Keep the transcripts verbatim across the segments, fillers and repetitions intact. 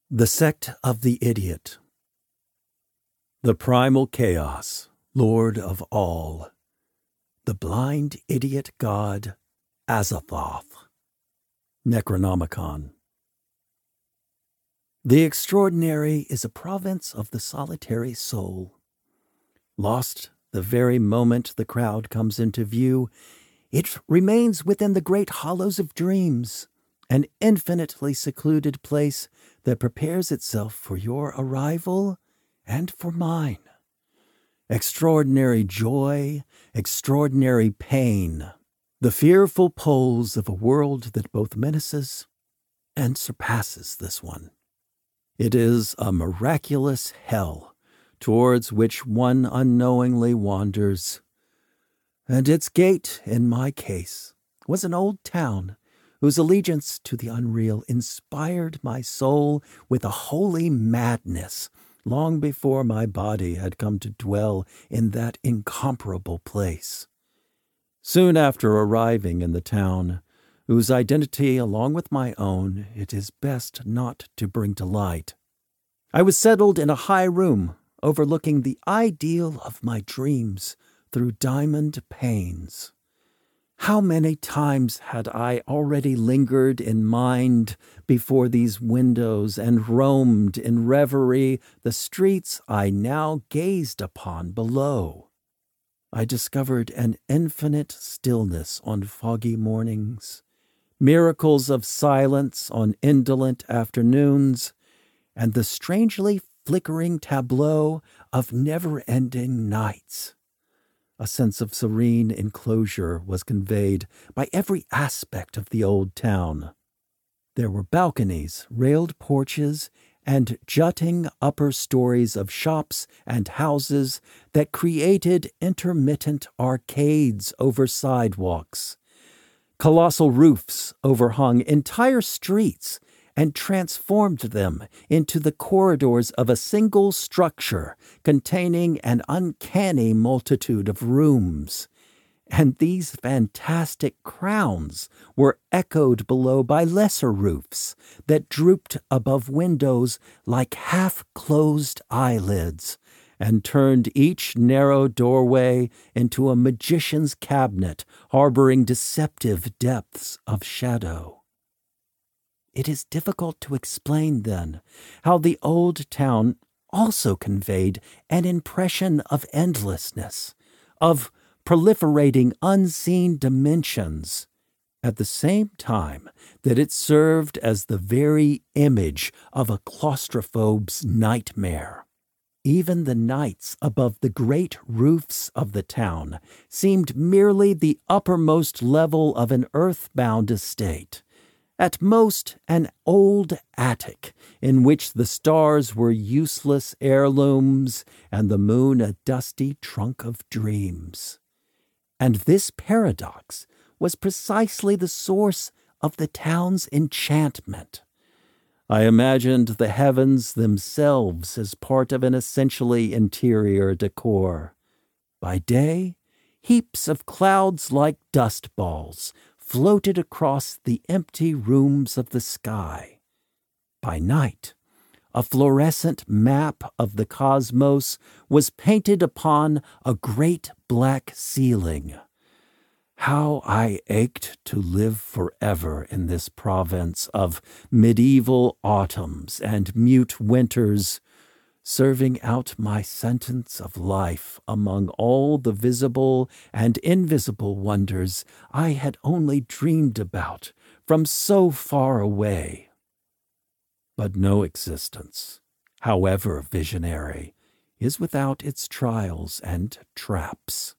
The Sect of the Idiot. The primal chaos, lord of all. The blind idiot god, Azathoth. Necronomicon. The extraordinary is a province of the solitary soul. Lost the very moment the crowd comes into view, it remains within the great hollows of dreams, an infinitely secluded place that prepares itself for your arrival and for mine. Extraordinary joy, extraordinary pain, the fearful poles of a world that both menaces and surpasses this one. It is a miraculous hell towards which one unknowingly wanders. And its gate, in my case, was an old town whose allegiance to the unreal inspired my soul with a holy madness long before my body had come to dwell in that incomparable place. Soon after arriving in the town, whose identity, along with my own, it is best not to bring to light, I was settled in a high room overlooking the ideal of my dreams through diamond panes. How many times had I already lingered in mind before these windows and roamed in reverie the streets I now gazed upon below. I discovered an infinite stillness on foggy mornings, miracles of silence on indolent afternoons, and the strangely flickering tableau of never-ending nights. A sense of serene enclosure was conveyed by every aspect of the old town. There were balconies, railed porches, and jutting upper stories of shops and houses that created intermittent arcades over sidewalks. Colossal roofs overhung entire streets and transformed them into the corridors of a single structure containing an uncanny multitude of rooms. And these fantastic crowns were echoed below by lesser roofs that drooped above windows like half-closed eyelids and turned each narrow doorway into a magician's cabinet harboring deceptive depths of shadow. It is difficult to explain, then, how the old town also conveyed an impression of endlessness, of proliferating unseen dimensions, at the same time that it served as the very image of a claustrophobe's nightmare. Even the nights above the great roofs of the town seemed merely the uppermost level of an earthbound estate. At most, an old attic in which the stars were useless heirlooms and the moon a dusty trunk of dreams. And this paradox was precisely the source of the town's enchantment. I imagined the heavens themselves as part of an essentially interior decor. By day, heaps of clouds like dust balls floated across the empty rooms of the sky. By night, a fluorescent map of the cosmos was painted upon a great black ceiling. How I ached to live forever in this province of medieval autumns and mute winters, serving out my sentence of life among all the visible and invisible wonders I had only dreamed about from so far away. But no existence, however visionary, is without its trials and traps.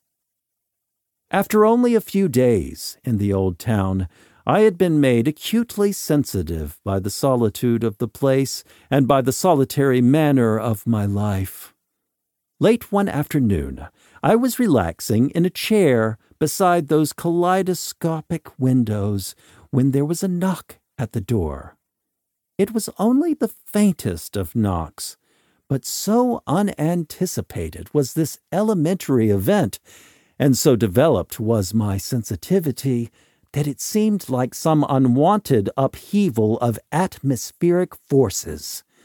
After only a few days in the old town, I had been made acutely sensitive by the solitude of the place and by the solitary manner of my life. Late one afternoon, I was relaxing in a chair beside those kaleidoscopic windows when there was a knock at the door. It was only the faintest of knocks, but so unanticipated was this elementary event, and so developed was my sensitivity, that it seemed like some unwanted upheaval of atmospheric forces,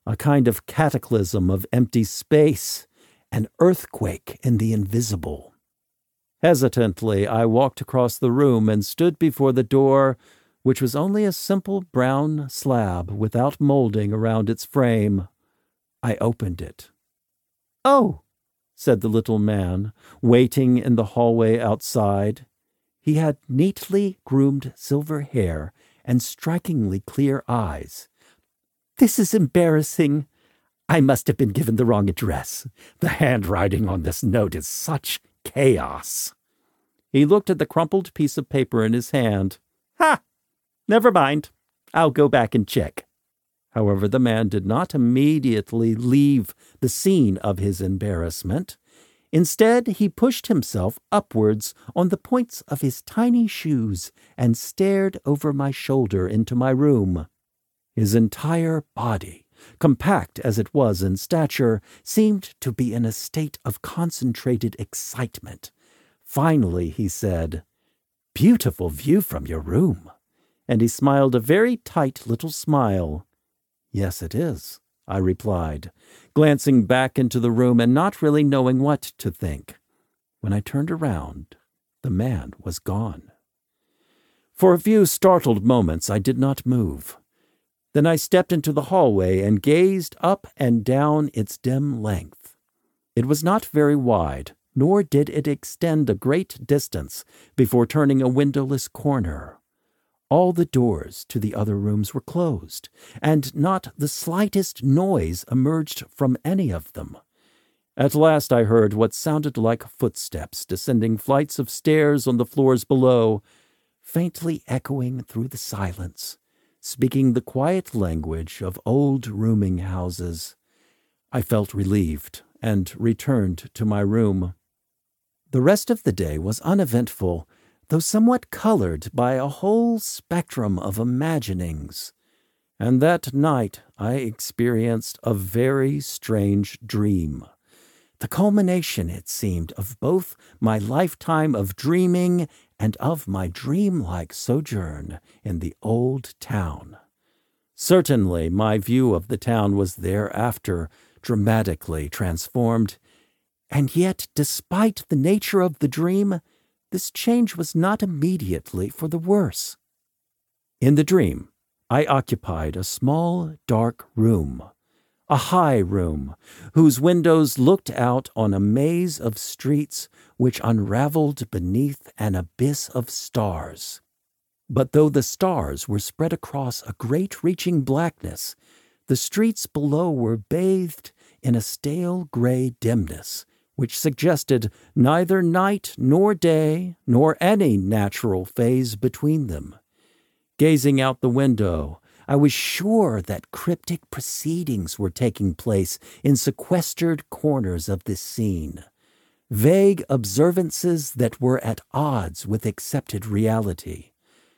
a kind of cataclysm of empty space, an earthquake in the invisible. Hesitantly, I walked across the room and stood before the door, which was only a simple brown slab without molding around its frame. I opened it. "Oh," said the little man, waiting in the hallway outside. He had neatly groomed silver hair and strikingly clear eyes. "This is embarrassing. I must have been given the wrong address. The handwriting on this note is such chaos." He looked at the crumpled piece of paper in his hand. "Ha! Never mind. I'll go back and check." However, the man did not immediately leave the scene of his embarrassment. Instead, he pushed himself upwards on the points of his tiny shoes and stared over my shoulder into my room. His entire body, compact as it was in stature, seemed to be in a state of concentrated excitement. Finally, he said, "Beautiful view from your room," and he smiled a very tight little smile. "Yes, it is," I replied, glancing back into the room and not really knowing what to think. When I turned around, the man was gone. For a few startled moments, I did not move. Then I stepped into the hallway and gazed up and down its dim length. It was not very wide, nor did it extend a great distance before turning a windowless corner. All the doors to the other rooms were closed, and not the slightest noise emerged from any of them. At last I heard what sounded like footsteps descending flights of stairs on the floors below, faintly echoing through the silence, speaking the quiet language of old rooming houses. I felt relieved and returned to my room. The rest of the day was uneventful, though somewhat colored by a whole spectrum of imaginings. And that night I experienced a very strange dream. The culmination, it seemed, of both my lifetime of dreaming and of my dreamlike sojourn in the old town. Certainly my view of the town was thereafter dramatically transformed, and yet, despite the nature of the dream, this change was not immediately for the worse. In the dream, I occupied a small, dark room, a high room, whose windows looked out on a maze of streets which unraveled beneath an abyss of stars. But though the stars were spread across a great reaching blackness, the streets below were bathed in a stale gray dimness, which suggested neither night nor day, nor any natural phase between them. Gazing out the window, I was sure that cryptic proceedings were taking place in sequestered corners of this scene, vague observances that were at odds with accepted reality.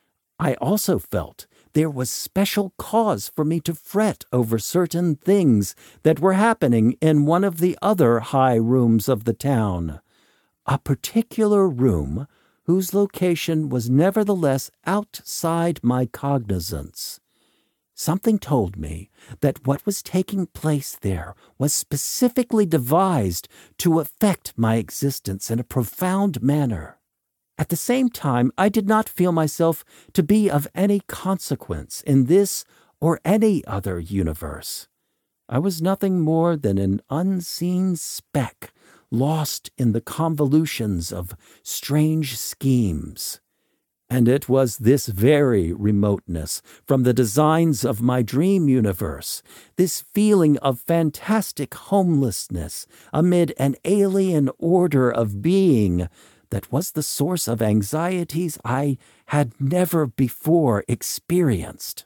I also felt there was special cause for me to fret over certain things that were happening in one of the other high rooms of the town, a particular room whose location was nevertheless outside my cognizance. Something told me that what was taking place there was specifically devised to affect my existence in a profound manner. At the same time, I did not feel myself to be of any consequence in this or any other universe. I was nothing more than an unseen speck lost in the convolutions of strange schemes. And it was this very remoteness from the designs of my dream universe, this feeling of fantastic homelessness amid an alien order of being, that was the source of anxieties I had never before experienced.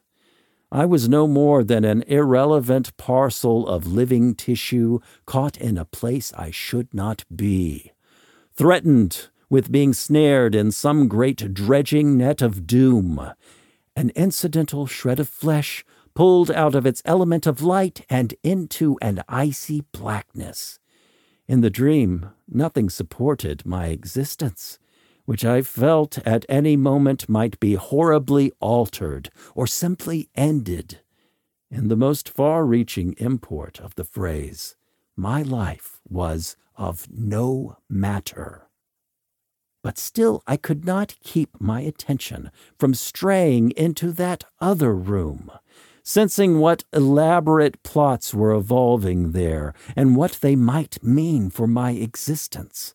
I was no more than an irrelevant parcel of living tissue caught in a place I should not be, threatened with being snared in some great dredging net of doom, an incidental shred of flesh pulled out of its element of light and into an icy blackness. In the dream, nothing supported my existence, which I felt at any moment might be horribly altered or simply ended. In the most far-reaching import of the phrase, my life was of no matter. But still I could not keep my attention from straying into that other room, sensing what elaborate plots were evolving there and what they might mean for my existence.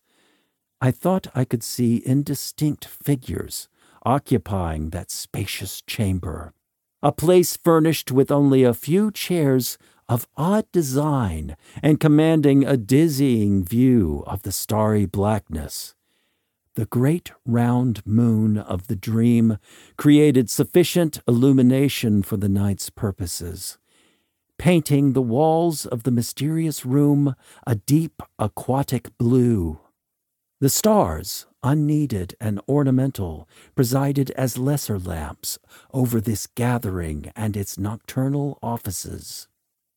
I thought I could see indistinct figures occupying that spacious chamber, a place furnished with only a few chairs of odd design and commanding a dizzying view of the starry blackness. The great round moon of the dream created sufficient illumination for the night's purposes, painting the walls of the mysterious room a deep aquatic blue. The stars, unneeded and ornamental, presided as lesser lamps over this gathering and its nocturnal offices.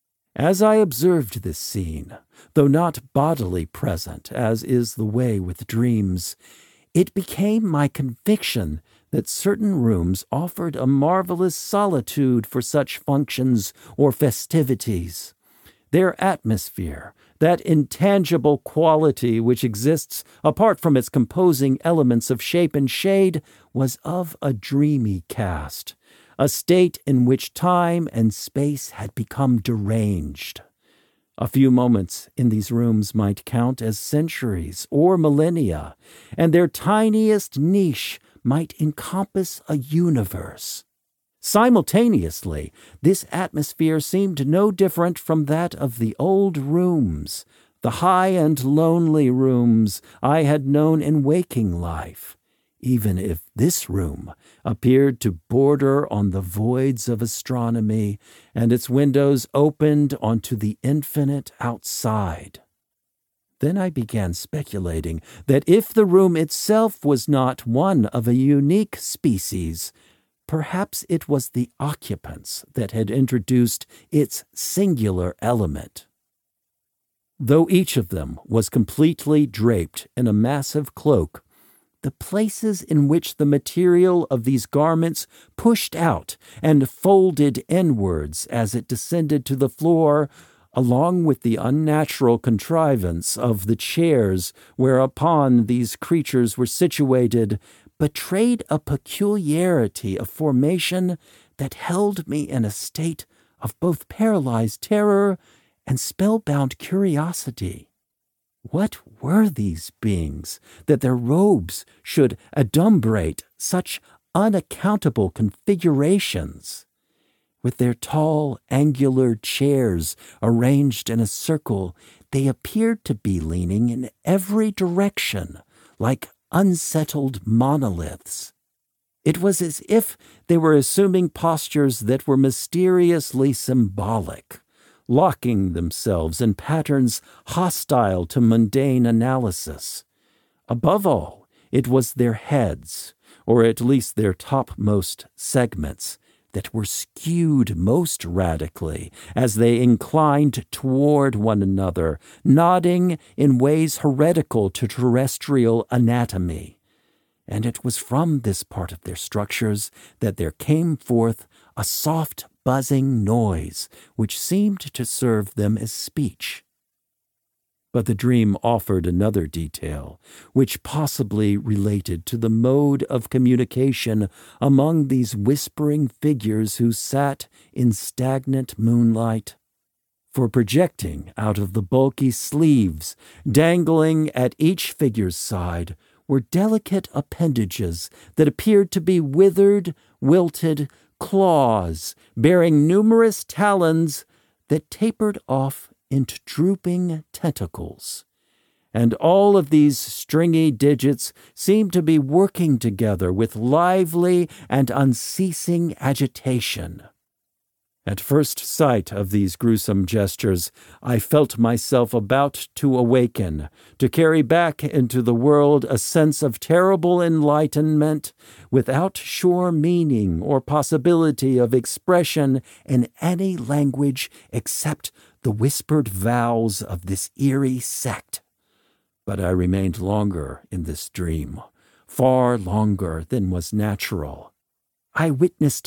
As I observed this scene, though not bodily present, as is the way with dreams, it became my conviction that certain rooms offered a marvelous solitude for such functions or festivities. Their atmosphere, that intangible quality which exists apart from its composing elements of shape and shade, was of a dreamy cast, a state in which time and space had become deranged. A few moments in these rooms might count as centuries or millennia, and their tiniest niche might encompass a universe. Simultaneously, this atmosphere seemed no different from that of the old rooms, the high and lonely rooms I had known in waking life, even if this room appeared to border on the voids of astronomy and its windows opened onto the infinite outside. Then I began speculating that if the room itself was not one of a unique species, perhaps it was the occupants that had introduced its singular element. Though each of them was completely draped in a massive cloak, the places in which the material of these garments pushed out and folded inwards as it descended to the floor, along with the unnatural contrivance of the chairs whereupon these creatures were situated, betrayed a peculiarity of formation that held me in a state of both paralyzed terror and spellbound curiosity. What were these beings that their robes should adumbrate such unaccountable configurations? With their tall, angular chairs arranged in a circle, they appeared to be leaning in every direction, like unsettled monoliths. It was as if they were assuming postures that were mysteriously symbolic, locking themselves in patterns hostile to mundane analysis. Above all, it was their heads, or at least their topmost segments, that were skewed most radically as they inclined toward one another, nodding in ways heretical to terrestrial anatomy. And it was from this part of their structures that there came forth a soft buzzing noise which seemed to serve them as speech. But the dream offered another detail, which possibly related to the mode of communication among these whispering figures who sat in stagnant moonlight. For projecting out of the bulky sleeves, dangling at each figure's side, were delicate appendages that appeared to be withered, wilted claws bearing numerous talons that tapered off into drooping tentacles. And all of these stringy digits seemed to be working together with lively and unceasing agitation. At first sight of these gruesome gestures, I felt myself about to awaken, to carry back into the world a sense of terrible enlightenment without sure meaning or possibility of expression in any language except the whispered vows of this eerie sect. But I remained longer in this dream, far longer than was natural. I witnessed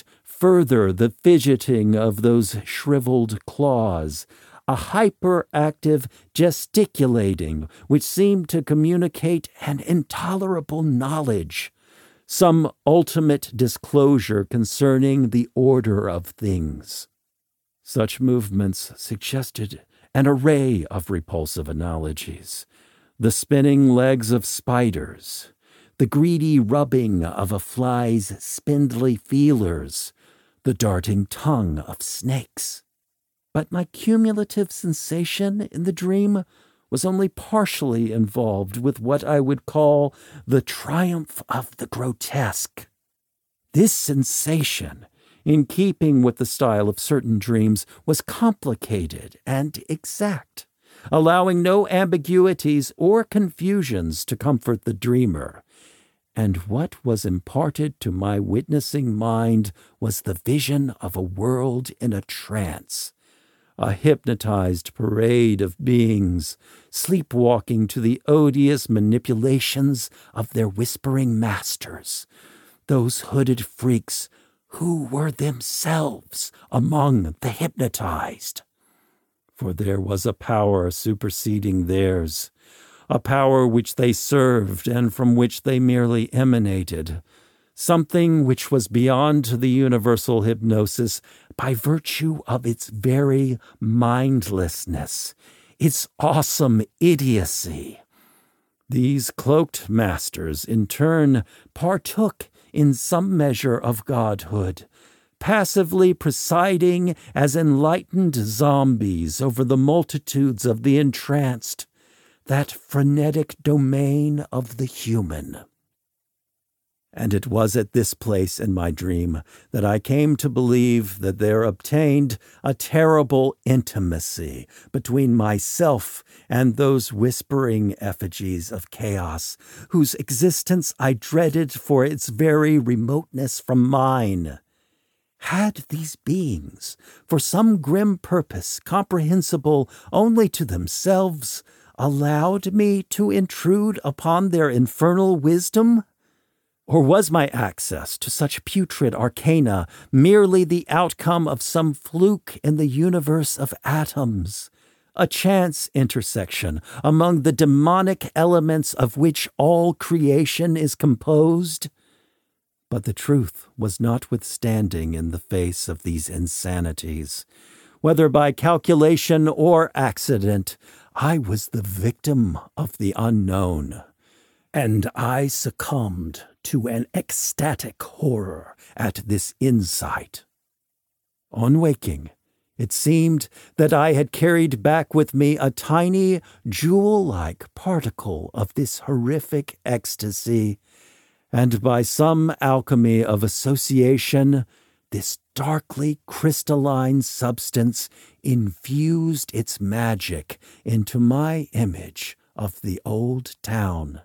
further the fidgeting of those shriveled claws, a hyperactive gesticulating which seemed to communicate an intolerable knowledge, some ultimate disclosure concerning the order of things. Such movements suggested an array of repulsive analogies: the spinning legs of spiders, the greedy rubbing of a fly's spindly feelers, the darting tongue of snakes. But my cumulative sensation in the dream was only partially involved with what I would call the triumph of the grotesque. This sensation, in keeping with the style of certain dreams, was complicated and exact, allowing no ambiguities or confusions to comfort the dreamer. And what was imparted to my witnessing mind was the vision of a world in a trance, a hypnotized parade of beings, sleepwalking to the odious manipulations of their whispering masters, those hooded freaks who were themselves among the hypnotized. For there was a power superseding theirs, a power which they served and from which they merely emanated, something which was beyond the universal hypnosis by virtue of its very mindlessness, its awesome idiocy. These cloaked masters, in turn, partook in some measure of godhood, passively presiding as enlightened zombies over the multitudes of the entranced, that frenetic domain of the human. And it was at this place in my dream that I came to believe that there obtained a terrible intimacy between myself and those whispering effigies of chaos, whose existence I dreaded for its very remoteness from mine. Had these beings, for some grim purpose comprehensible only to themselves, allowed me to intrude upon their infernal wisdom? Or was my access to such putrid arcana merely the outcome of some fluke in the universe of atoms, a chance intersection among the demonic elements of which all creation is composed? But the truth was notwithstanding in the face of these insanities. Whether by calculation or accident, I was the victim of the unknown, and I succumbed to an ecstatic horror at this insight. On waking, it seemed that I had carried back with me a tiny, jewel-like particle of this horrific ecstasy, and by some alchemy of association, this darkly crystalline substance infused its magic into my image of the old town.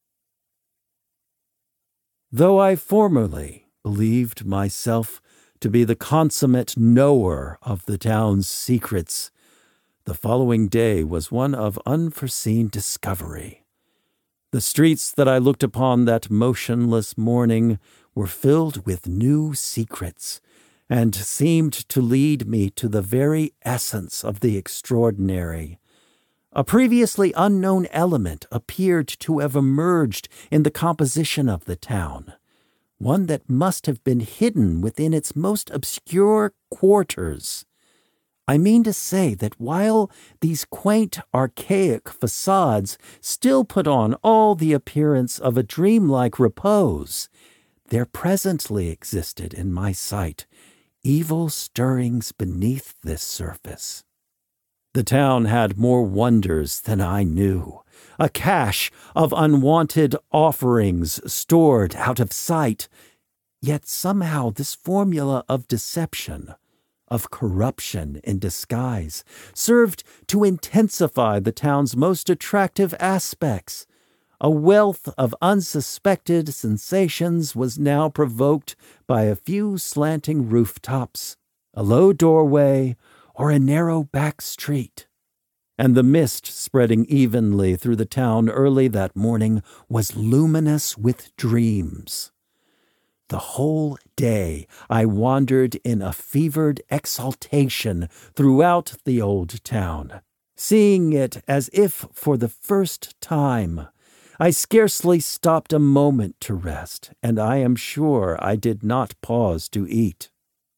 Though I formerly believed myself to be the consummate knower of the town's secrets, the following day was one of unforeseen discovery. The streets that I looked upon that motionless morning were filled with new secrets, and seemed to lead me to the very essence of the extraordinary. A previously unknown element appeared to have emerged in the composition of the town, one that must have been hidden within its most obscure quarters. I mean to say that while these quaint, archaic facades still put on all the appearance of a dreamlike repose, there presently existed in my sight evil stirrings beneath this surface. The town had more wonders than I knew, a cache of unwanted offerings stored out of sight. Yet somehow this formula of deception, of corruption in disguise, served to intensify the town's most attractive aspects. A wealth of unsuspected sensations was now provoked by a few slanting rooftops, a low doorway, or a narrow back street. And the mist spreading evenly through the town early that morning was luminous with dreams. The whole day I wandered in a fevered exaltation throughout the old town, seeing it as if for the first time. I scarcely stopped a moment to rest, and I am sure I did not pause to eat.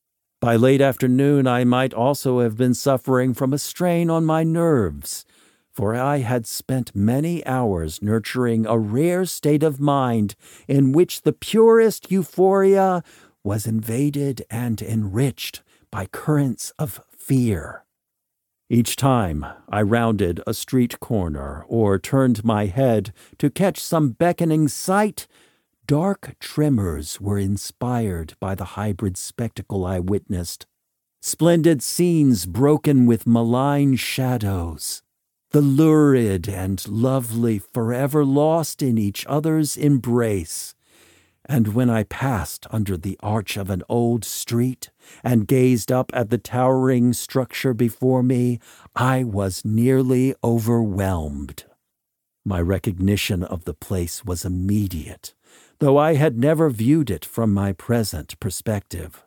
By late afternoon I might also have been suffering from a strain on my nerves, for I had spent many hours nurturing a rare state of mind in which the purest euphoria was invaded and enriched by currents of fear. Each time I rounded a street corner or turned my head to catch some beckoning sight, dark tremors were inspired by the hybrid spectacle I witnessed. Splendid scenes broken with malign shadows, the lurid and lovely forever lost in each other's embrace. And when I passed under the arch of an old street and gazed up at the towering structure before me, I was nearly overwhelmed. My recognition of the place was immediate, though I had never viewed it from my present perspective.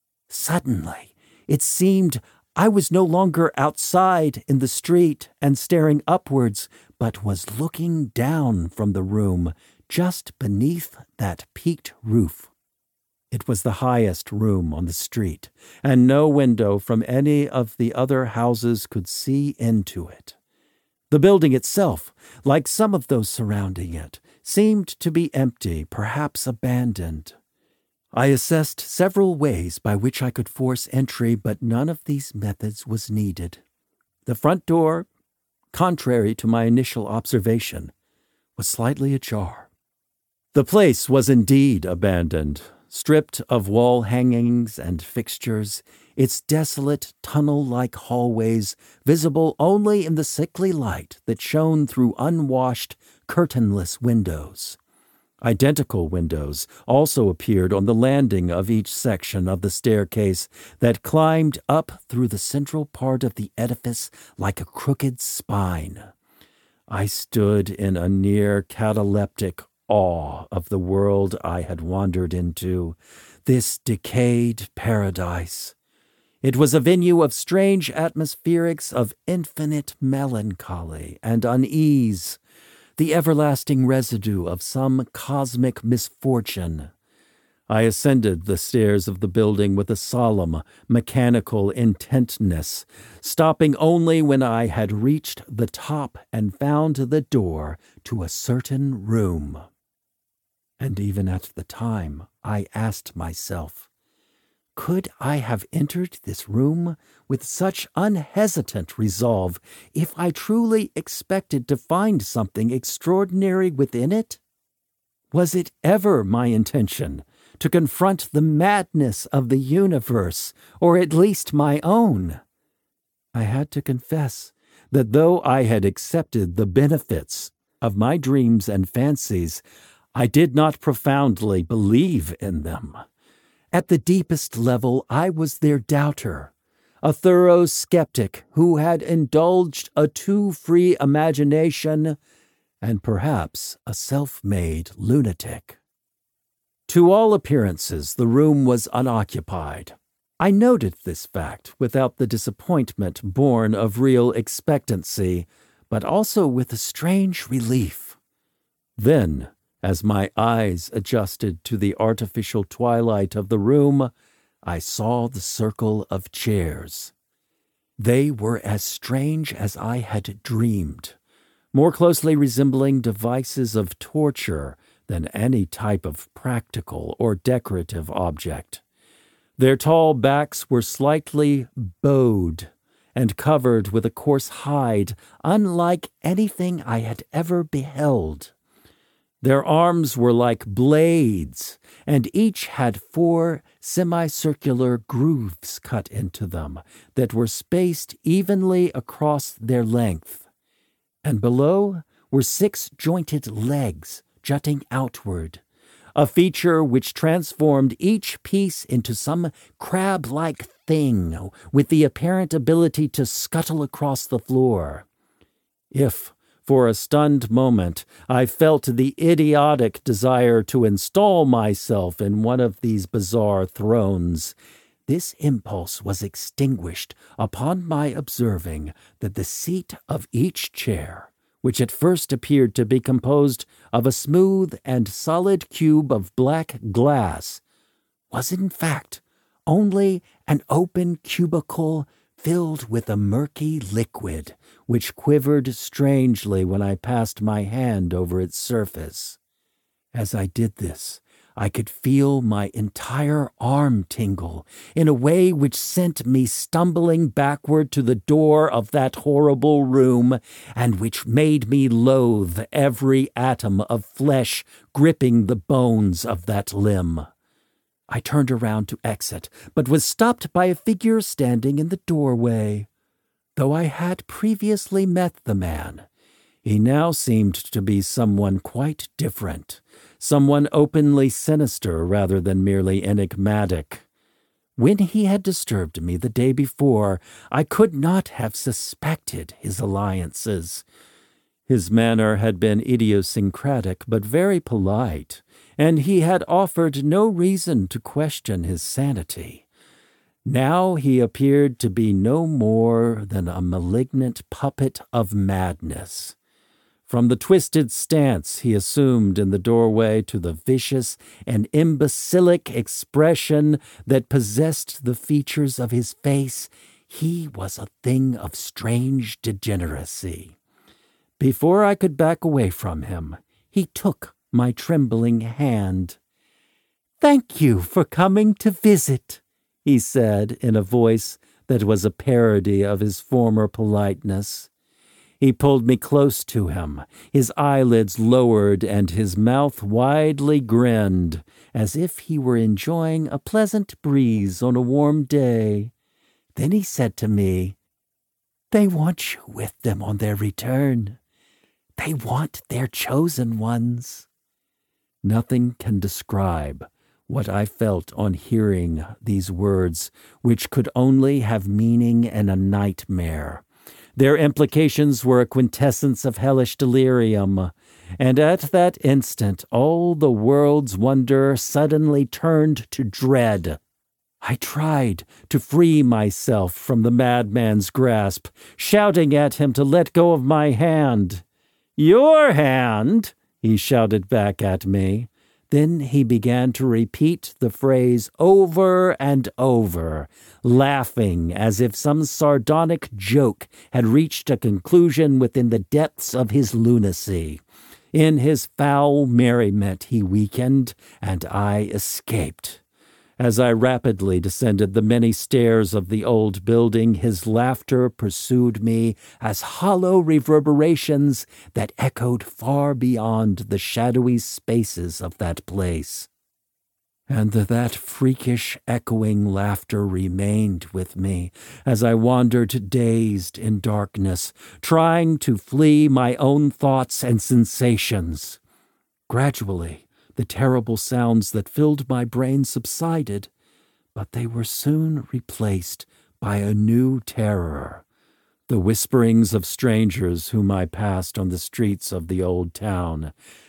Suddenly, it seemed I was no longer outside in the street and staring upwards, but was looking down from the room just beneath that peaked roof. It was the highest room on the street, and no window from any of the other houses could see into it. The building itself, like some of those surrounding it, seemed to be empty, perhaps abandoned. I assessed several ways by which I could force entry, but none of these methods was needed. The front door, contrary to my initial observation, was slightly ajar. The place was indeed abandoned, stripped of wall hangings and fixtures, its desolate tunnel-like hallways visible only in the sickly light that shone through unwashed, curtainless windows. Identical windows also appeared on the landing of each section of the staircase that climbed up through the central part of the edifice like a crooked spine. I stood in a near cataleptic awe of the world I had wandered into, this decayed paradise. It was a venue of strange atmospherics of infinite melancholy and unease, the everlasting residue of some cosmic misfortune. I ascended the stairs of the building with a solemn, mechanical intentness, stopping only when I had reached the top and found the door to a certain room. And even at the time, I asked myself, could I have entered this room with such unhesitant resolve if I truly expected to find something extraordinary within it? Was it ever my intention to confront the madness of the universe, or at least my own? I had to confess that though I had accepted the benefits of my dreams and fancies, I did not profoundly believe in them. At the deepest level, I was their doubter, a thorough skeptic who had indulged a too free imagination and perhaps a self-made lunatic. To all appearances, the room was unoccupied. I noted this fact without the disappointment born of real expectancy, but also with a strange relief. Then, as my eyes adjusted to the artificial twilight of the room, I saw the circle of chairs. They were as strange as I had dreamed, more closely resembling devices of torture than any type of practical or decorative object. Their tall backs were slightly bowed and covered with a coarse hide unlike anything I had ever beheld. Their arms were like blades, and each had four semicircular grooves cut into them that were spaced evenly across their length. And below were six jointed legs jutting outward, a feature which transformed each piece into some crab-like thing with the apparent ability to scuttle across the floor. If, For a stunned moment, I felt the idiotic desire to install myself in one of these bizarre thrones. This impulse was extinguished upon my observing that the seat of each chair, which at first appeared to be composed of a smooth and solid cube of black glass, was in fact only an open cubicle filled with a murky liquid, which quivered strangely when I passed my hand over its surface. As I did this, I could feel my entire arm tingle in a way which sent me stumbling backward to the door of that horrible room, and which made me loathe every atom of flesh gripping the bones of that limb. I turned around to exit, but was stopped by a figure standing in the doorway. Though I had previously met the man, he now seemed to be someone quite different, someone openly sinister rather than merely enigmatic. When he had disturbed me the day before, I could not have suspected his alliances. His manner had been idiosyncratic but very polite, and he had offered no reason to question his sanity. Now he appeared to be no more than a malignant puppet of madness. From the twisted stance he assumed in the doorway to the vicious and imbecilic expression that possessed the features of his face, he was a thing of strange degeneracy. Before I could back away from him, he took my trembling hand. "Thank you for coming to visit," he said in a voice that was a parody of his former politeness. He pulled me close to him, his eyelids lowered and his mouth widely grinned, as if he were enjoying a pleasant breeze on a warm day. Then he said to me, "They want you with them on their return. They want their chosen ones." Nothing can describe what I felt on hearing these words, which could only have meaning in a nightmare. Their implications were a quintessence of hellish delirium, and at that instant all the world's wonder suddenly turned to dread. I tried to free myself from the madman's grasp, shouting at him to let go of my hand. "Your hand?" he shouted back at me. Then he began to repeat the phrase over and over, laughing as if some sardonic joke had reached a conclusion within the depths of his lunacy. In his foul merriment he weakened, and I escaped. As I rapidly descended the many stairs of the old building, his laughter pursued me as hollow reverberations that echoed far beyond the shadowy spaces of that place. And that freakish echoing laughter remained with me as I wandered dazed in darkness, trying to flee my own thoughts and sensations. Gradually, the terrible sounds that filled my brain subsided, but they were soon replaced by a new terror, the whisperings of strangers whom I passed on the streets of the old town.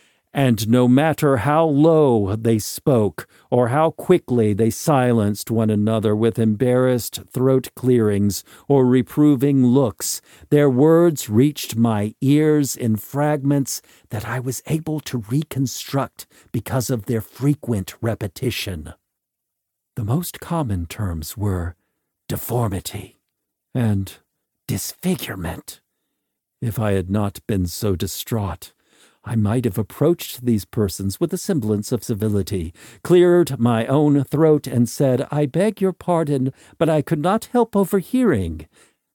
And no matter how low they spoke, or how quickly they silenced one another with embarrassed throat clearings or reproving looks, their words reached my ears in fragments that I was able to reconstruct because of their frequent repetition. The most common terms were deformity and disfigurement. If I had not been so distraught, I might have approached these persons with a semblance of civility, cleared my own throat, and said, "I beg your pardon, but I could not help overhearing.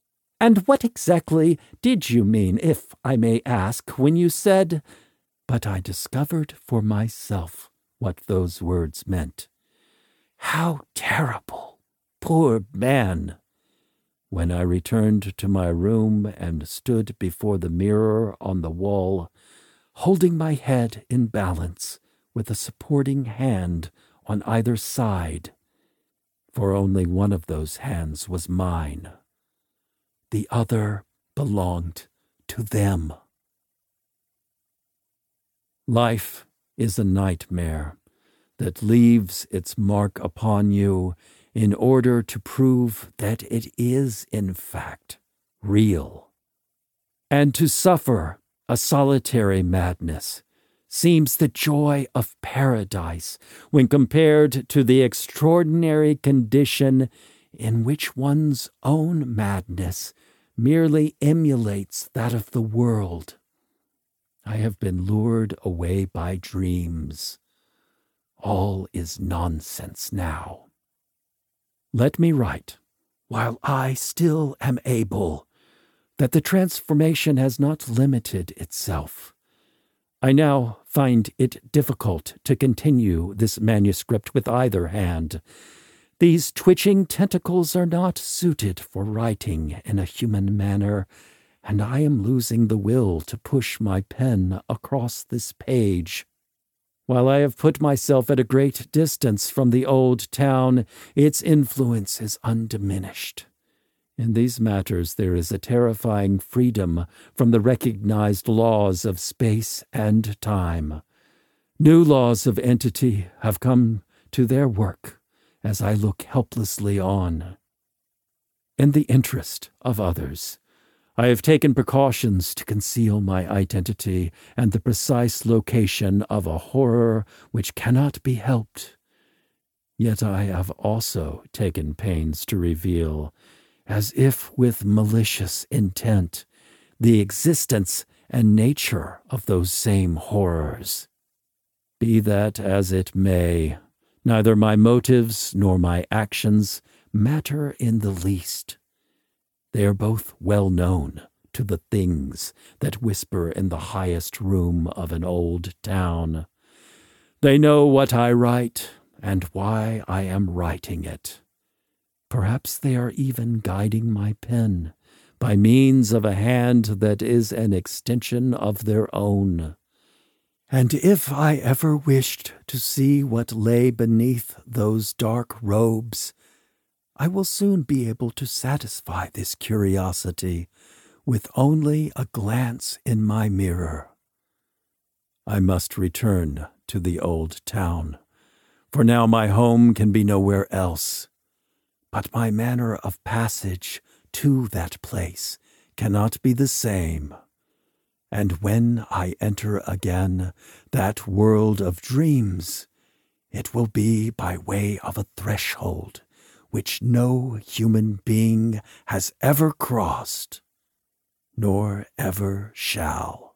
And what exactly did you mean, if I may ask, when you said—" But I discovered for myself what those words meant. How terrible! Poor man! When I returned to my room and stood before the mirror on the wall, holding my head in balance with a supporting hand on either side, for only one of those hands was mine. The other belonged to them. Life is a nightmare that leaves its mark upon you in order to prove that it is, in fact, real. And to suffer a solitary madness seems the joy of paradise when compared to the extraordinary condition in which one's own madness merely emulates that of the world. I have been lured away by dreams. All is nonsense now. Let me write, while I still am able, that the transformation has not limited itself. I now find it difficult to continue this manuscript with either hand. These twitching tentacles are not suited for writing in a human manner, and I am losing the will to push my pen across this page. While I have put myself at a great distance from the old town, its influence is undiminished. In these matters there is a terrifying freedom from the recognized laws of space and time. New laws of entity have come to their work as I look helplessly on. In the interest of others, I have taken precautions to conceal my identity and the precise location of a horror which cannot be helped. Yet I have also taken pains to reveal, as if with malicious intent, the existence and nature of those same horrors. Be that as it may, neither my motives nor my actions matter in the least. They are both well known to the things that whisper in the highest room of an old town. They know what I write and why I am writing it. Perhaps they are even guiding my pen by means of a hand that is an extension of their own. And if I ever wished to see what lay beneath those dark robes, I will soon be able to satisfy this curiosity with only a glance in my mirror. I must return to the old town, for now my home can be nowhere else. But my manner of passage to that place cannot be the same. And when I enter again that world of dreams, it will be by way of a threshold which no human being has ever crossed, nor ever shall.